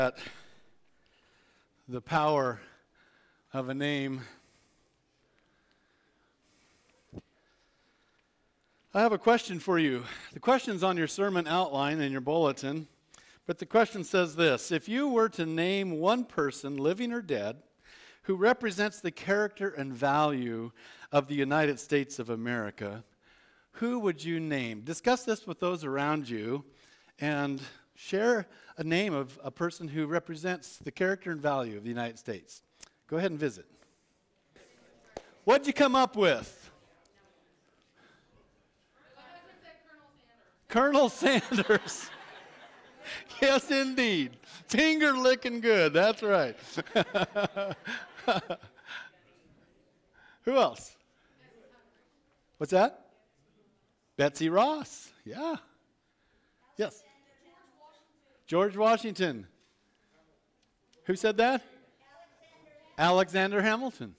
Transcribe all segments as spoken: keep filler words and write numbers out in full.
At the power of a name. I have a question for you. The question's on your sermon outline in your bulletin, but the question says this: if you were to name one person, living or dead, who represents the character and value of the United States of America, who would you name? Discuss this with those around you and share a name of a person who represents the character and value of the United States. Go ahead and visit. What'd you come up with? Colonel Sanders. Yes, indeed. Finger licking good. That's right. Who else? What's that? Betsy Ross. Yeah. Yes. George Washington. Who said that? Alexander, Alexander Hamilton.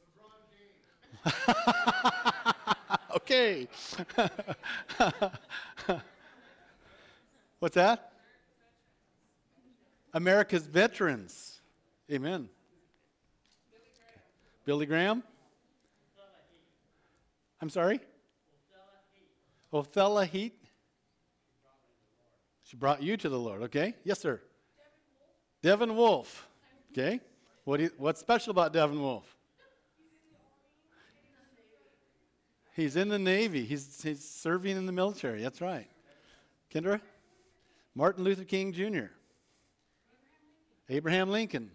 Okay. What's that? America's veterans. Amen. Billy Graham? I'm sorry? Othello Heat. She brought you to the Lord, okay? Yes, sir. Devin Wolf. Okay. What do you, what's special about Devin Wolf? He's in the Navy. He's, he's serving in the military. That's right. Kendra? Martin Luther King Junior Abraham Lincoln.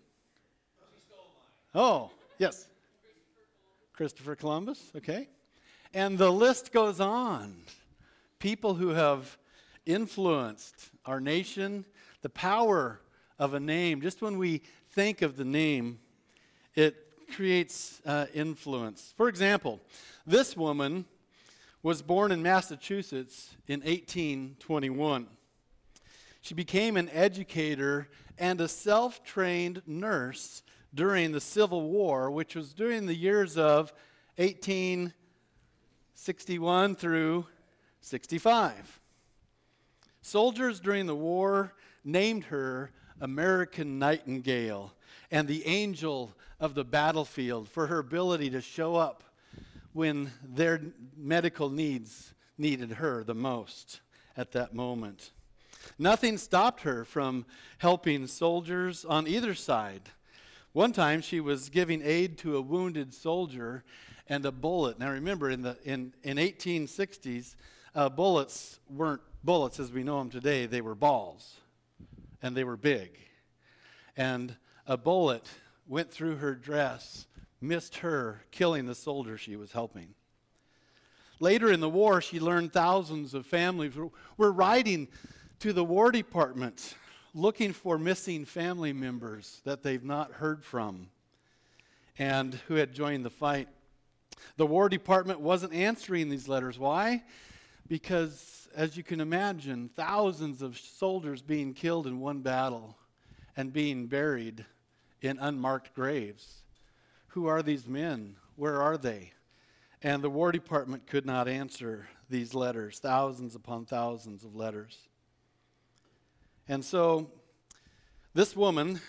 Oh, yes. Christopher Columbus. Okay. And the list goes on. People who have influenced our nation, the power of a name. Just when we think of the name, it creates uh, influence. For example, this woman was born in Massachusetts in eighteen twenty-one. She became an educator and a self-trained nurse during the Civil War, which was during the years of eighteen sixty-one through sixty-five. Soldiers during the war named her American Nightingale and the angel of the battlefield for her ability to show up when their medical needs needed her the most at that moment. Nothing stopped her from helping soldiers on either side. One time she was giving aid to a wounded soldier and a bullet. Now remember, in the in, in eighteen sixties, uh, bullets weren't bullets as we know them today. They were balls, and they were big. And a bullet went through her dress, missed her, killing the soldier she was helping. Later in the war, she learned thousands of families were, were writing to the War Department looking for missing family members that they've not heard from and who had joined the fight. The War Department wasn't answering these letters. Why? Because, as you can imagine, thousands of soldiers being killed in one battle and being buried in unmarked graves. Who are these men? Where are they? And the War Department could not answer these letters, thousands upon thousands of letters. And so, this woman,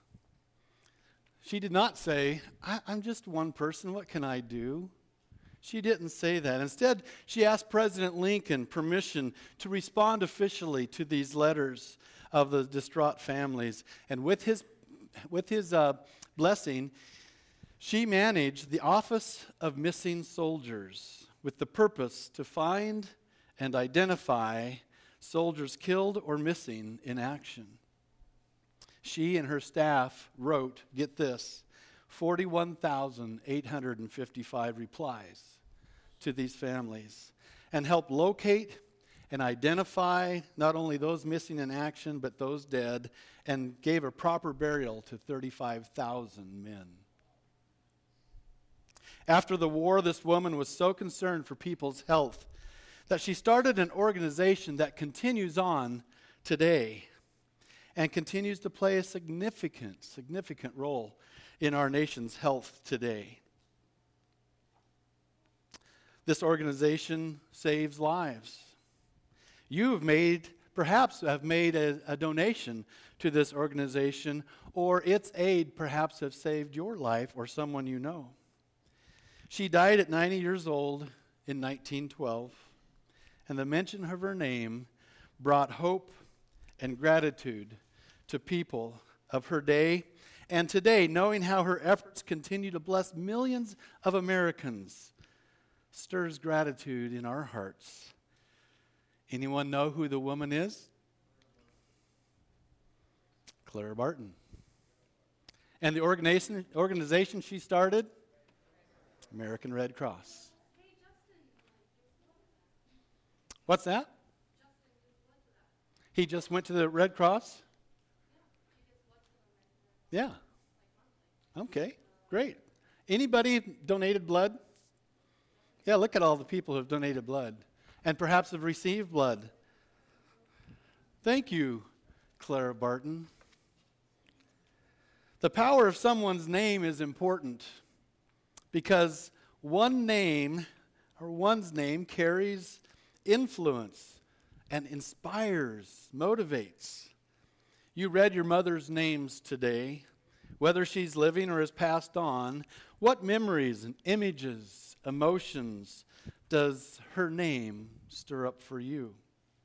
she did not say, I- I'm just one person, what can I do? She didn't say that. Instead, she asked President Lincoln permission to respond officially to these letters of the distraught families. And with his, with his uh, blessing, she managed the Office of Missing Soldiers with the purpose to find and identify soldiers killed or missing in action. She and her staff wrote, get this, forty-one thousand eight hundred fifty-five replies to these families and helped locate and identify not only those missing in action but those dead, and gave a proper burial to thirty-five thousand men. After the war, this woman was so concerned for people's health that she started an organization that continues on today and continues to play a significant, significant role in our nation's health today. This organization saves lives. You have made perhaps have made a, a donation to this organization, or its aid perhaps have saved your life or someone you know. She died at ninety years old in nineteen twelve, and the mention of her name brought hope and gratitude to people of her day. And today, knowing how her efforts continue to bless millions of Americans stirs gratitude in our hearts. Anyone know who the woman is? Clara Barton. And the organization, organization she started? American Red Cross. What's that? He just went to the Red Cross? Yeah. Okay, great. Anybody donated blood? Yeah, look at all the people who have donated blood and perhaps have received blood. Thank you, Clara Barton. The power of someone's name is important because one name or one's name carries influence and inspires, motivates. You read your mother's names today. Whether she's living or has passed on, what memories and images, emotions does her name stir up for you?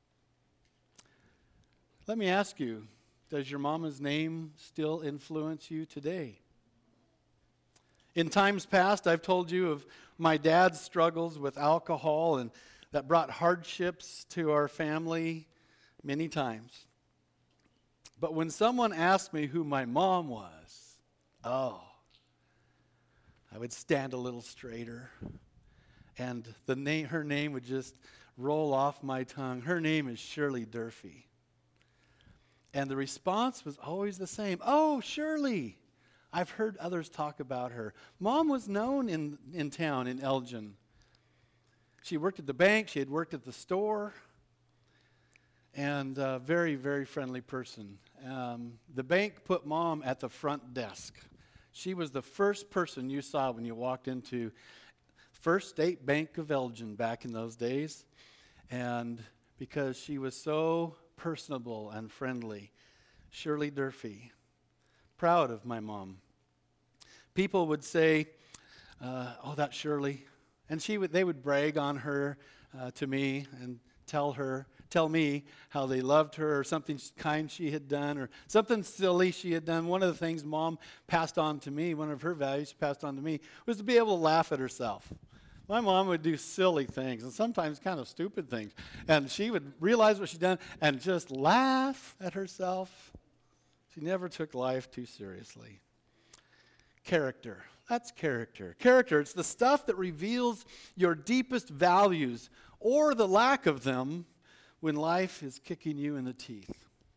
Let me ask you, does your mama's name still influence you today? In times past, I've told you of my dad's struggles with alcohol, and that brought hardships to our family many times. But when someone asked me who my mom was, oh, I would stand a little straighter, and the name, her name would just roll off my tongue. Her name is Shirley Durfee. And the response was always the same. Oh, Shirley. I've heard others talk about her. Mom was known in, in town in Elgin. She worked at the bank. She had worked at the store. And a very, very friendly person. Um, the bank put Mom at the front desk. She was the first person you saw when you walked into First State Bank of Elgin back in those days. And because she was so personable and friendly, Shirley Durfee. Proud of my mom. People would say, uh, oh, that's Shirley. And she would, they would brag on her uh, to me and tell her, tell me how they loved her or something kind she had done or something silly she had done. One of the things Mom passed on to me, one of her values she passed on to me, was to be able to laugh at herself. My mom would do silly things and sometimes kind of stupid things. And she would realize what she'd done and just laugh at herself. She never took life too seriously. Character. That's character. Character, it's the stuff that reveals your deepest values or the lack of them when life is kicking you in the teeth.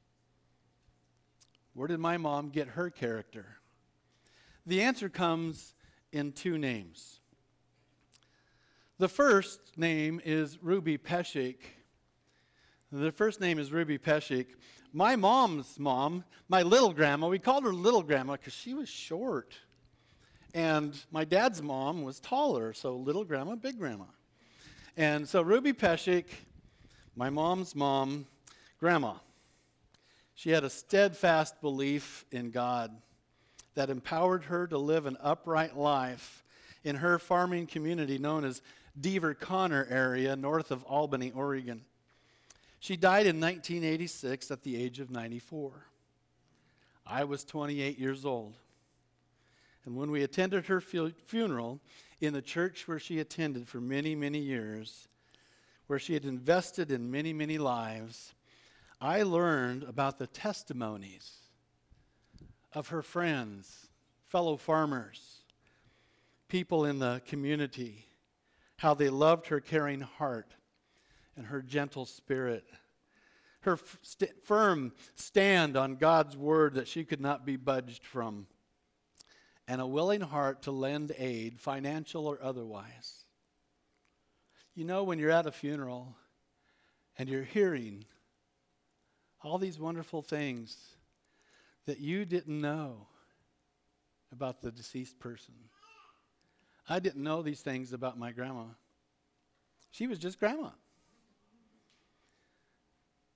Where did my mom get her character? The answer comes in two names. The first name is Ruby Peshek. The first name is Ruby Peshek. My mom's mom, my little grandma, we called her little grandma because she was short. And my dad's mom was taller, so little grandma, big grandma. And so Ruby Peshek, my mom's mom, grandma, she had a steadfast belief in God that empowered her to live an upright life in her farming community known as Deaver Connor area north of Albany, Oregon. She died in nineteen eighty-six at the age of ninety-four. I was twenty-eight years old. And when we attended her fu- funeral in the church where she attended for many, many years, where she had invested in many, many lives, I learned about the testimonies of her friends, fellow farmers, people in the community, how they loved her caring heart and her gentle spirit, her f- st- firm stand on God's word that she could not be budged from, and a willing heart to lend aid, financial or otherwise. You know, when you're at a funeral and you're hearing all these wonderful things that you didn't know about the deceased person. I didn't know these things about my grandma. She was just grandma.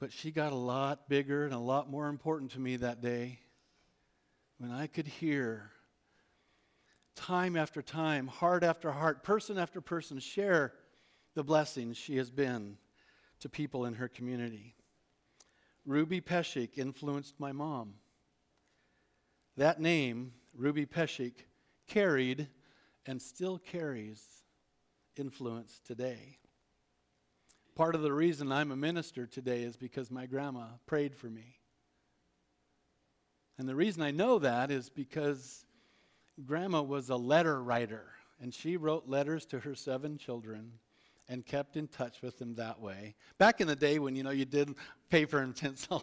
But she got a lot bigger and a lot more important to me that day when I could hear time after time, heart after heart, person after person share the blessings she has been to people in her community. Ruby Peshik influenced my mom. That name, Ruby Peshik, carried and still carries influence today. Part of the reason I'm a minister today is because my grandma prayed for me. And the reason I know that is because Grandma was a letter writer, and she wrote letters to her seven children and kept in touch with them that way. Back in the day when, you know, you did paper and pencil.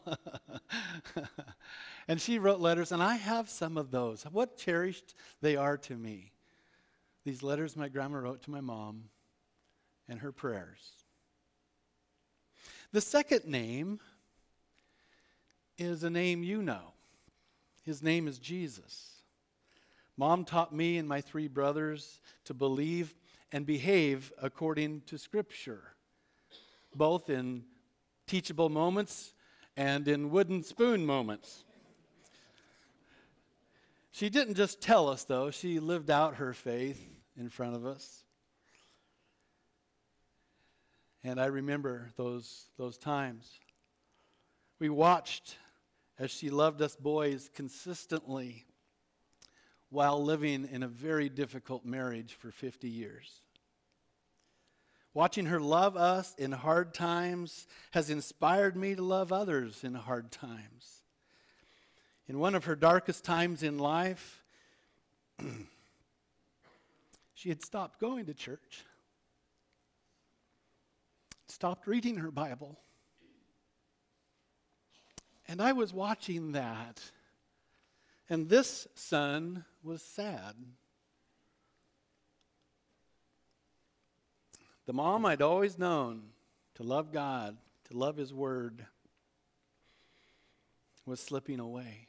And she wrote letters, and I have some of those. What cherished they are to me. These letters my grandma wrote to my mom and her prayers. The second name is a name you know. His name is Jesus. Mom taught me and my three brothers to believe and behave according to Scripture, both in teachable moments and in wooden spoon moments. She didn't just tell us, though. She lived out her faith in front of us. And I remember those, those times. We watched as she loved us boys consistently while living in a very difficult marriage for fifty years. Watching her love us in hard times has inspired me to love others in hard times. In one of her darkest times in life, she had stopped going to church, stopped reading her Bible. And I was watching that. And this son was sad. The mom I'd always known to love God, to love His Word, was slipping away.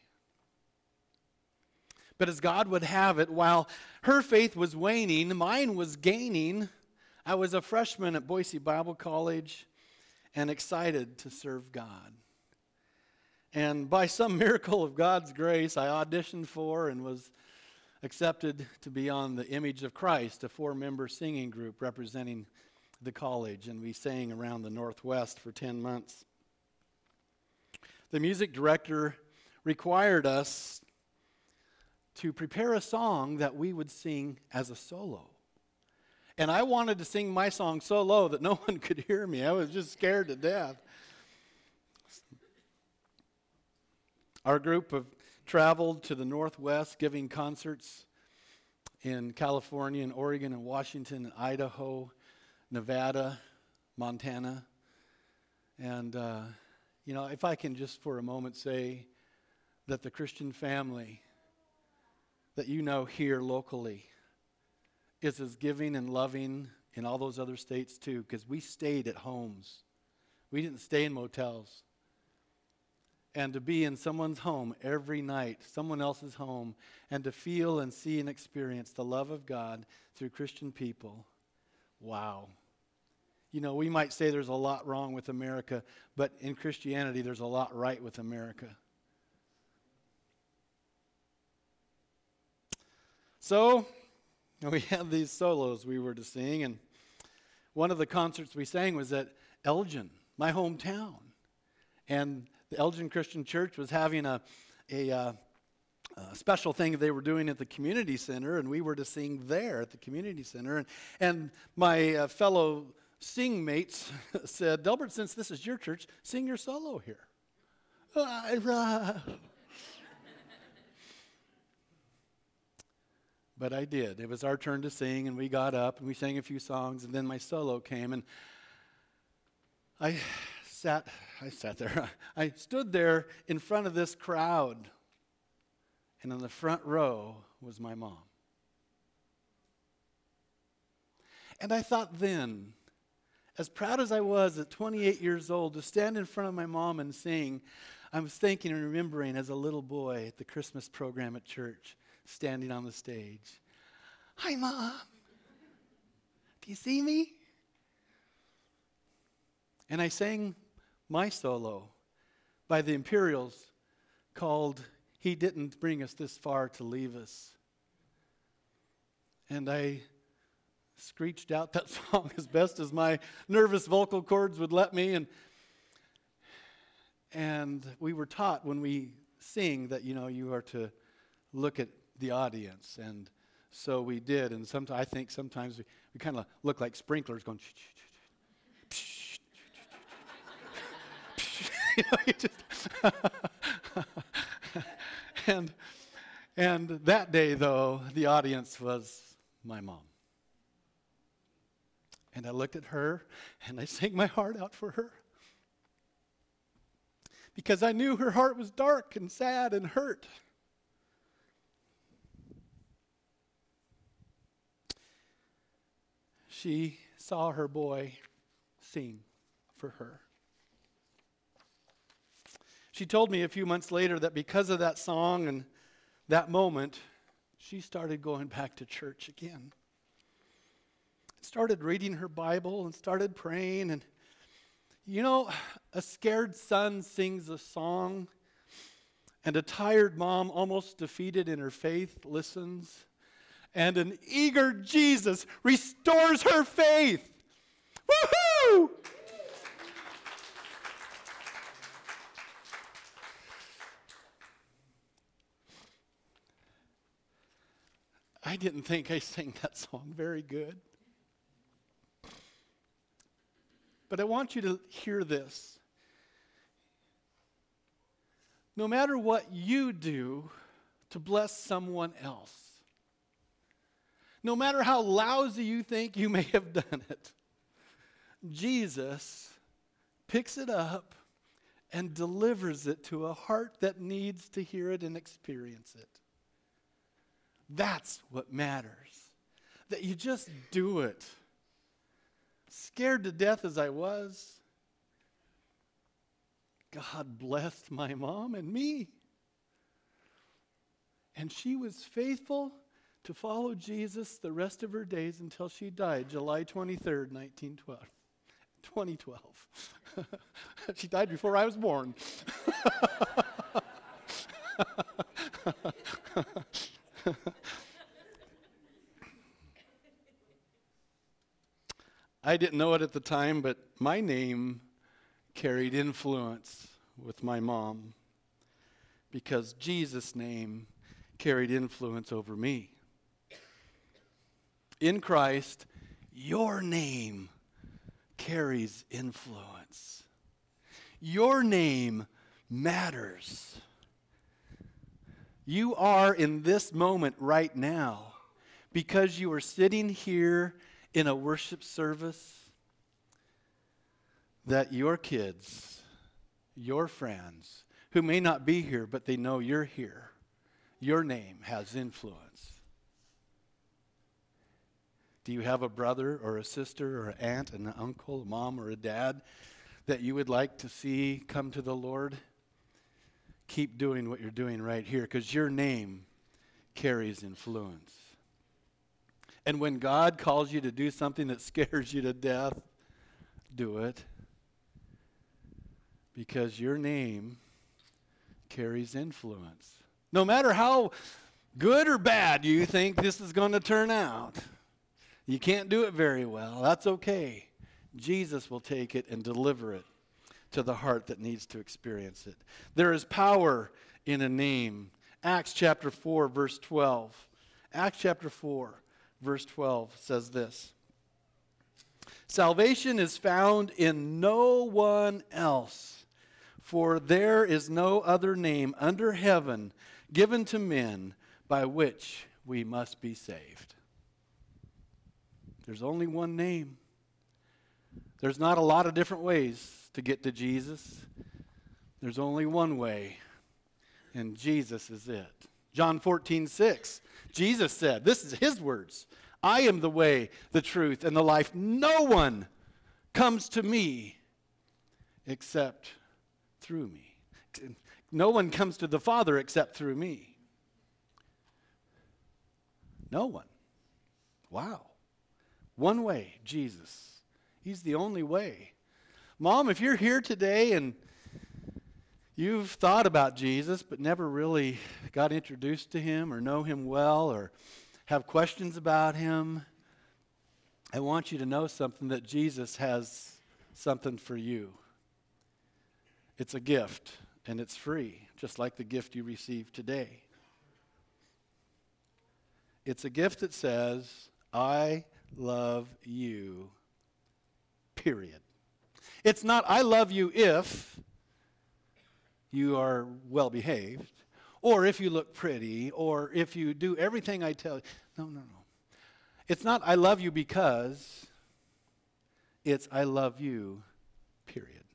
But as God would have it, while her faith was waning, mine was gaining. I was a freshman at Boise Bible College and excited to serve God. And by some miracle of God's grace, I auditioned for and was accepted to be on the Image of Christ, a four-member singing group representing the college. And we sang around the Northwest for ten months. The music director required us to prepare a song that we would sing as a solo. And I wanted to sing my song so low that no one could hear me. I was just scared to death. Our group have traveled to the Northwest, giving concerts in California and Oregon and Washington and Idaho, Nevada, Montana. And, uh, you know, if I can just for a moment say that the Christian family that you know here locally is as giving and loving in all those other states too, because we stayed at homes. We didn't stay in motels. And to be in someone's home every night, someone else's home, and to feel and see and experience the love of God through Christian people, wow. You know, we might say there's a lot wrong with America, but in Christianity there's a lot right with America. So, we had these solos we were to sing, and one of the concerts we sang was at Elgin, my hometown. And the Elgin Christian Church was having a, a, uh, a special thing they were doing at the community center, and we were to sing there at the community center. And, and my uh, fellow sing mates said, Delbert, since this is your church, sing your solo here. But I did. It was our turn to sing, and we got up, and we sang a few songs, and then my solo came, and I sat, I sat there. I stood there in front of this crowd, and in the front row was my mom. And I thought then, as proud as I was at twenty-eight years old to stand in front of my mom and sing, I was thinking and remembering as a little boy at the Christmas program at church, standing on the stage. Hi, Mom. Do you see me? And I sang my solo by the Imperials called "He Didn't Bring Us This Far to Leave Us." And I screeched out that song as best as my nervous vocal cords would let me. And and we were taught when we sing that, you know, you are to look at the audience. And so we did. And sometimes I think sometimes we, we kind of look like sprinklers going, you know, you just and and that day, though, the audience was my mom. And I looked at her, and I sang my heart out for her. Because I knew her heart was dark and sad and hurt. She saw her boy sing for her. She told me a few months later that because of that song and that moment, she started going back to church again. Started reading her Bible and started praying. And you know, a scared son sings a song, and a tired mom, almost defeated in her faith, listens, and an eager Jesus restores her faith. Woohoo! I didn't think I sang that song very good. But I want you to hear this. No matter what you do to bless someone else, no matter how lousy you think you may have done it, Jesus picks it up and delivers it to a heart that needs to hear it and experience it. That's what matters. That you just do it. Scared to death as I was, God blessed my mom and me. And she was faithful to follow Jesus the rest of her days until she died, July twenty-third, nineteen twelve. twenty twelve. She died before I was born. I didn't know it at the time, but my name carried influence with my mom because Jesus' name carried influence over me. In Christ, your name carries influence. Your name matters. You are in this moment right now because you are sitting here in a worship service that your kids, your friends, who may not be here, but they know you're here, your name has influence. Do you have a brother or a sister or an aunt, an uncle, a mom or a dad that you would like to see come to the Lord? Keep doing what you're doing right here because your name carries influence. And when God calls you to do something that scares you to death, do it. Because your name carries influence. No matter how good or bad you think this is going to turn out, you can't do it very well. That's okay. Jesus will take it and deliver it to the heart that needs to experience it. There is power in a name. Acts chapter four, verse twelve. Acts chapter four. Verse twelve says this: Salvation is found in no one else, for there is no other name under heaven given to men by which we must be saved. There's only one name. There's not a lot of different ways to get to Jesus. There's only one way, and Jesus is it. John fourteen six, Jesus said, this is his words, I am the way, the truth, and the life. No one comes to me except through me. No one comes to the Father except through me. No one. Wow. One way, Jesus. He's the only way. Mom, if you're here today and you've thought about Jesus but never really got introduced to him or know him well or have questions about him, I want you to know something, that Jesus has something for you. It's a gift, and it's free, just like the gift you received today. It's a gift that says, I love you, period. It's not, I love you if you are well behaved, or if you look pretty, or if you do everything I tell you. No, no, no. It's not, I love you because, it's, I love you, period.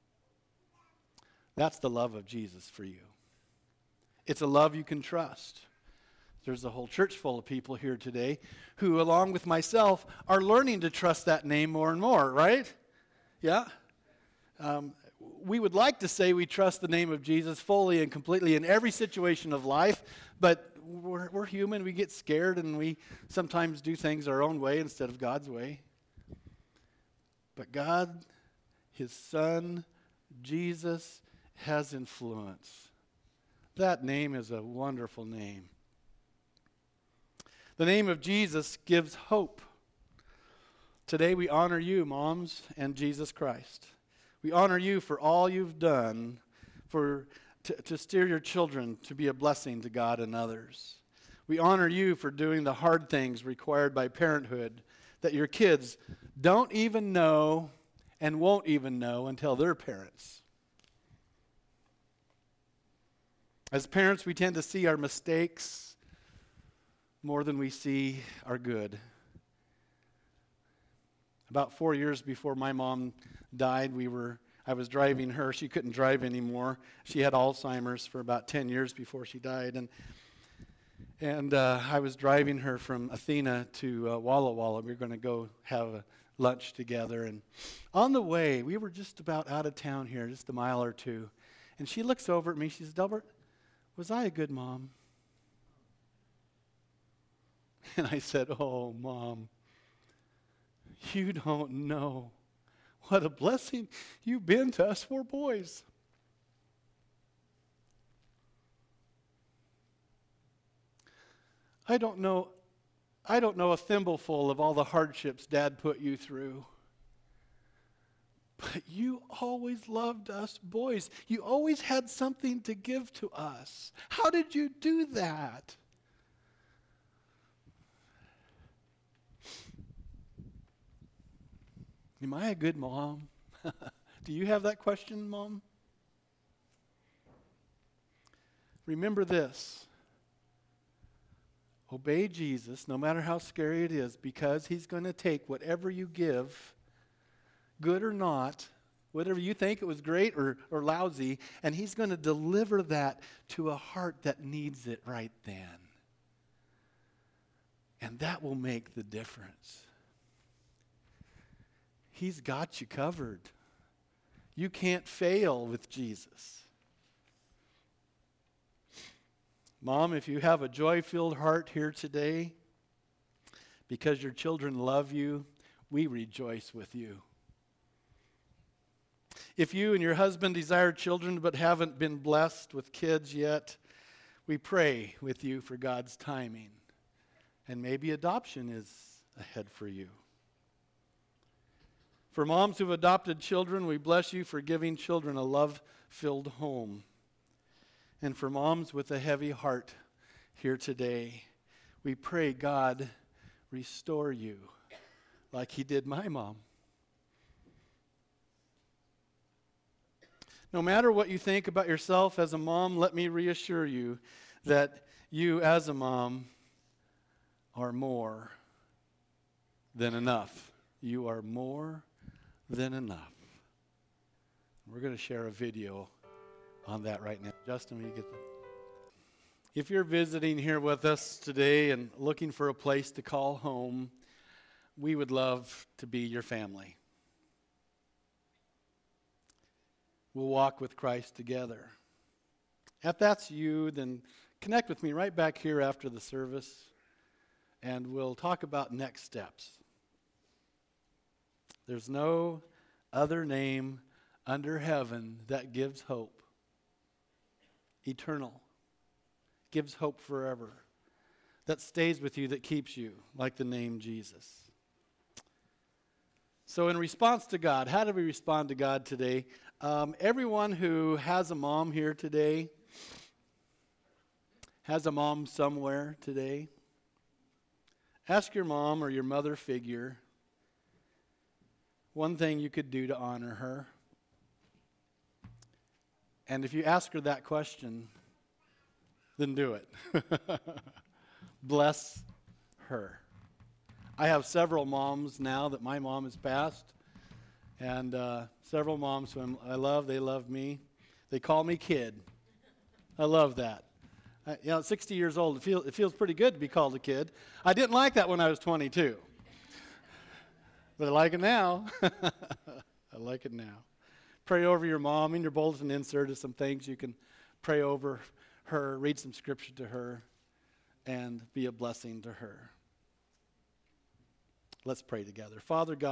That's the love of Jesus for you. It's a love you can trust. There's a whole church full of people here today who, along with myself, are learning to trust that name more and more, right? Yeah? Um, we would like to say we trust the name of Jesus fully and completely in every situation of life, but we're, we're human. We get scared, and we sometimes do things our own way instead of God's way. But God, his Son, Jesus, has influence. That name is a wonderful name. The name of Jesus gives hope. Today we honor you, moms, and Jesus Christ. We honor you for all you've done for to, to steer your children to be a blessing to God and others. We honor you for doing the hard things required by parenthood that your kids don't even know and won't even know until they're parents. As parents, we tend to see our mistakes more than we see our good. About four years before my mom died, we were I was driving her. She couldn't drive anymore. She had Alzheimer's for about ten years before she died. And and uh, I was driving her from Athena to uh, Walla Walla. We were going to go have a lunch together. And on the way, we were just about out of town here, just a mile or two. And she looks over at me. She says, Delbert, was I a good mom? And I said, oh, Mom, you don't know what a blessing you've been to us four boys. I don't know, I don't know a thimbleful of all the hardships Dad put you through. But you always loved us boys. You always had something to give to us. How did you do that? Am I a good mom? Do you have that question, Mom? Remember this. Obey Jesus, no matter how scary it is, because he's going to take whatever you give, good or not, whatever you think it was great or, or lousy, and he's going to deliver that to a heart that needs it right then. And that will make the difference. He's got you covered. You can't fail with Jesus. Mom, if you have a joy-filled heart here today, because your children love you, we rejoice with you. If you and your husband desire children but haven't been blessed with kids yet, we pray with you for God's timing. And maybe adoption is ahead for you. For moms who've adopted children, we bless you for giving children a love-filled home. And for moms with a heavy heart here today, we pray God restore you like he did my mom. No matter what you think about yourself as a mom, let me reassure you that you as a mom are more than enough. You are more than enough. We're going to share a video on that right now. Justin, will you get that? If you're visiting here with us today and looking for a place to call home, we would love to be your family. We'll walk with Christ together. If that's you, then connect with me right back here after the service, and we'll talk about next steps. There's no other name under heaven that gives hope. Eternal. Gives hope forever. That stays with you, that keeps you, like the name Jesus. So in response to God, how do we respond to God today? Um, everyone who has a mom here today, has a mom somewhere today, ask your mom or your mother figure one thing you could do to honor her. And if you ask her that question, then do it. Bless her. I have several moms now that my mom has passed, and uh, several moms who I love, they love me. They call me kid. I love that. I, you know, at sixty years old, it, feel, it feels pretty good to be called a kid. I didn't like that when I was twenty-two. But I like it now. I like it now. Pray over your mom. In your bulletin insert is some things you can pray over her, read some scripture to her, and be a blessing to her. Let's pray together. Father God,